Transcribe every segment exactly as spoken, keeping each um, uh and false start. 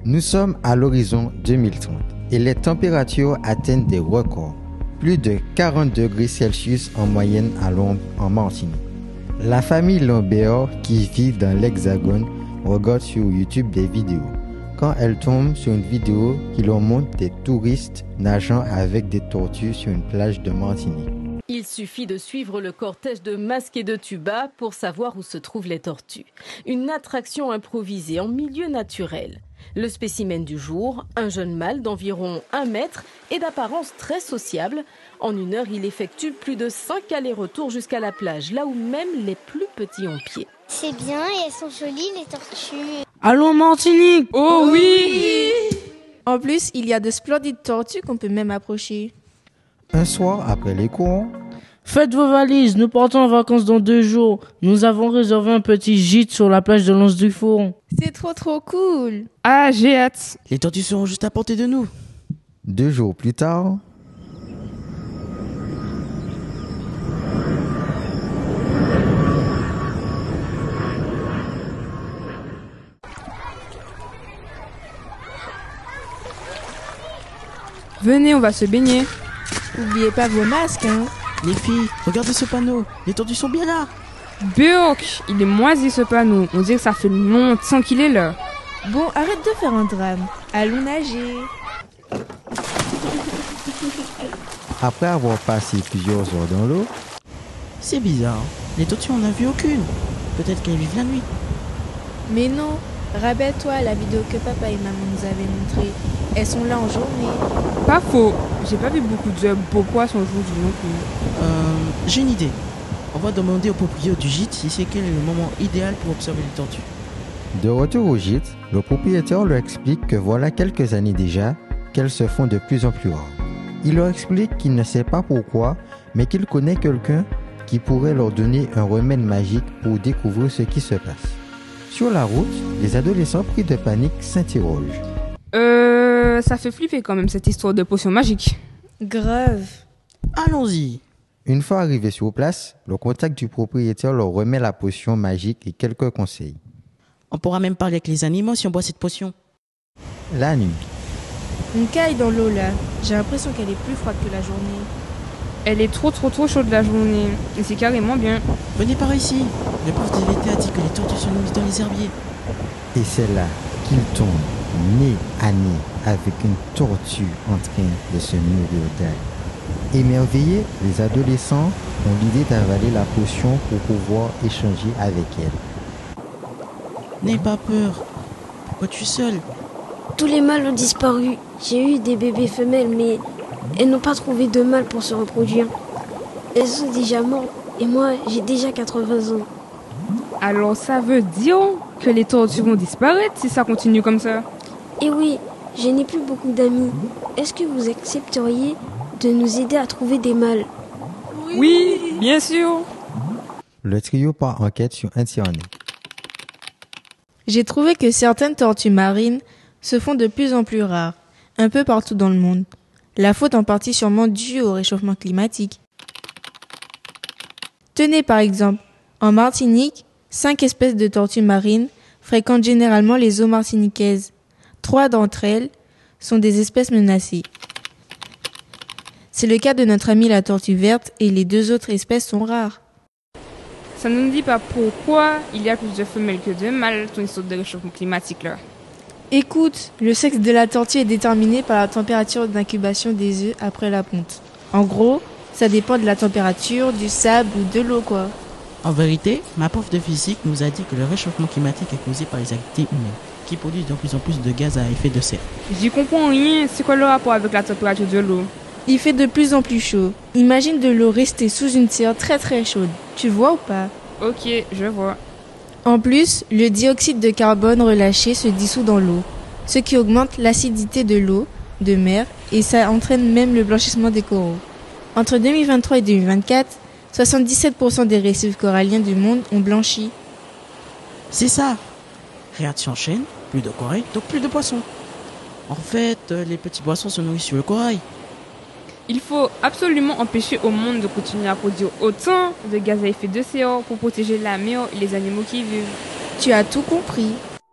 Nous sommes à l'horizon deux mille trente et les températures atteignent des records. Plus de quarante degrés Celsius en moyenne à l'ombre en Martinique. La famille Lambert, qui vit dans l'Hexagone, regarde sur YouTube des vidéos. Quand elle tombe sur une vidéo qui leur montre des touristes nageant avec des tortues sur une plage de Martinique. Il suffit de suivre le cortège de masques et de tuba pour savoir où se trouvent les tortues. Une attraction improvisée en milieu naturel. Le spécimen du jour, un jeune mâle d'environ un mètre et d'apparence très sociable. En une heure, il effectue plus de cinq allers-retours jusqu'à la plage, là où même les plus petits ont pied. C'est bien et elles sont jolies les tortues. Allons Martinique! Oh oui! En plus, il y a de splendides tortues qu'on peut même approcher. Un soir, après les cours, faites vos valises, nous partons en vacances dans deux jours. Nous avons réservé un petit gîte sur la plage de Lons-du-Four. C'est trop trop cool. Ah, j'ai hâte. Les tortues seront juste à portée de nous. Deux jours plus tard, Venez, on va se baigner. N'oubliez pas vos masques, hein. Les filles, regardez ce panneau. Les tortues sont bien là. Burk, il est moisi ce panneau. On dirait que ça fait longtemps qu'il est là. Bon, arrête de faire un drame. Allons nager. après avoir passé plusieurs heures dans l'eau, C'est bizarre. Les tortues, on n'a vu aucune. Peut-être qu'elles vivent la nuit. Mais non, rappelle-toi la vidéo que papa et maman nous avaient montrée. Elles sont là en journée. Pas faux. J'ai pas vu beaucoup de beaux poissons aujourd'hui non plus. Euh, j'ai une idée. On va demander au propriétaire du gîte si c'est quel est le moment idéal pour observer les tortues. de retour au gîte, le propriétaire leur explique que voilà quelques années déjà qu'elles se font de plus en plus rares. Il leur explique qu'il ne sait pas pourquoi, mais qu'il connaît quelqu'un qui pourrait leur donner un remède magique pour découvrir ce qui se passe. Sur la route, les adolescents pris de panique s'interrogent. Euh, ça fait flipper quand même cette histoire de potion magique. Grave. Allons-y. Une fois arrivés sur place, le contact du propriétaire leur remet la potion magique et quelques conseils. On pourra même parler avec les animaux si on boit cette potion. La nuit, On caille dans l'eau là. J'ai l'impression qu'elle est plus froide que la journée. Elle est trop trop trop chaude la journée. Et c'est carrément bien. Venez par ici. Le prof de V T a dit que les tortues se nourrissent dans les herbiers. et c'est là qu'ils tombent nez à nez avec une tortue en train de se nourrir d'elle. Émerveillés, les adolescents ont l'idée d'avaler la potion pour pouvoir échanger avec elle. N'aie pas peur. Pourquoi tu es seule? Tous les mâles ont disparu. J'ai eu des bébés femelles, mais elles n'ont pas trouvé de mâles pour se reproduire. Elles sont déjà mortes, et moi, j'ai déjà quatre-vingts ans. Alors ça veut dire que les tortues vont disparaître si ça continue comme ça. Et oui, je n'ai plus beaucoup d'amis. Est-ce que vous accepteriez de nous aider à trouver des mâles? Oui, bien sûr. Le trio part en quête sur Internet. J'ai trouvé que certaines tortues marines se font de plus en plus rares, un peu partout dans le monde. La faute en partie sûrement due au réchauffement climatique. Tenez par exemple, en Martinique, cinq espèces de tortues marines fréquentent généralement les eaux martiniquaises. Trois d'entre elles sont des espèces menacées. C'est le cas de notre amie la tortue verte et les deux autres espèces sont rares. Ça ne nous dit pas pourquoi il y a plus de femelles que de mâles, ton histoire de réchauffement climatique là. Écoute, le sexe de la tortue est déterminé par la température d'incubation des œufs après la ponte. En gros, ça dépend de la température, du sable ou de l'eau quoi. En vérité, ma prof de physique nous a dit que le réchauffement climatique est causé par les activités humaines, qui produisent de plus en plus de gaz à effet de serre. J'y comprends rien, c'est quoi le rapport avec la température de l'eau? Il fait de plus en plus chaud. Imagine de l'eau rester sous une serre très très chaude. Tu vois ou pas? Ok, je vois. En plus, le dioxyde de carbone relâché se dissout dans l'eau, ce qui augmente l'acidité de l'eau de mer et ça entraîne même le blanchissement des coraux. Entre deux mille vingt-trois et deux mille vingt-quatre, soixante-dix-sept pour cent des récifs coralliens du monde ont blanchi. C'est ça. Réaction en chaîne, plus de corail, donc plus de poissons. En fait, euh, les petits poissons se nourrissent sur le corail. Il faut absolument empêcher au monde de continuer à produire autant de gaz à effet de serre pour protéger la mer et les animaux qui y vivent. Tu as tout compris.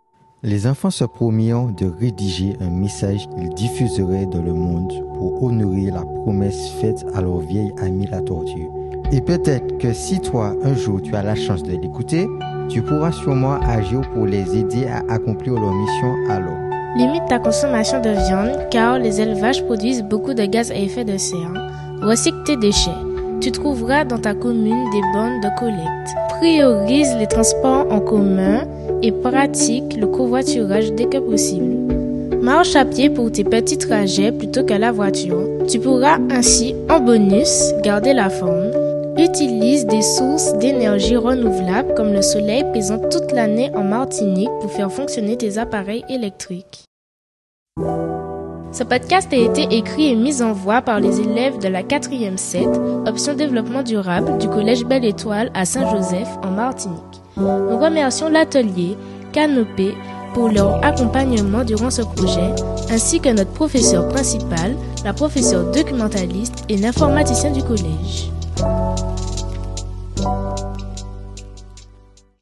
Les enfants se promirent de rédiger un message qu'ils diffuseraient dans le monde pour honorer la promesse faite à leur vieille amie la tortue. Et peut-être que si toi, un jour, tu as la chance de l'écouter, tu pourras sûrement agir pour les aider à accomplir leur mission alors. Limite ta consommation de viande car les élevages produisent beaucoup de gaz à effet de serre. Recycle tes déchets. Tu trouveras dans ta commune des bornes de collecte. Priorise les transports en commun et pratique le covoiturage dès que possible. Marche à pied pour tes petits trajets plutôt que la voiture. Tu pourras ainsi, en bonus, garder la forme. Utilise des sources d'énergie renouvelables comme le soleil présent toute l'année en Martinique pour faire fonctionner tes appareils électriques. Ce podcast a été écrit et mis en voix par les élèves de la quatrième sept, option développement durable du collège Belle Étoile à Saint-Joseph en Martinique. Nous remercions l'atelier Canopé pour leur accompagnement durant ce projet, ainsi que notre professeur principal, la professeure documentaliste et l'informaticien du collège.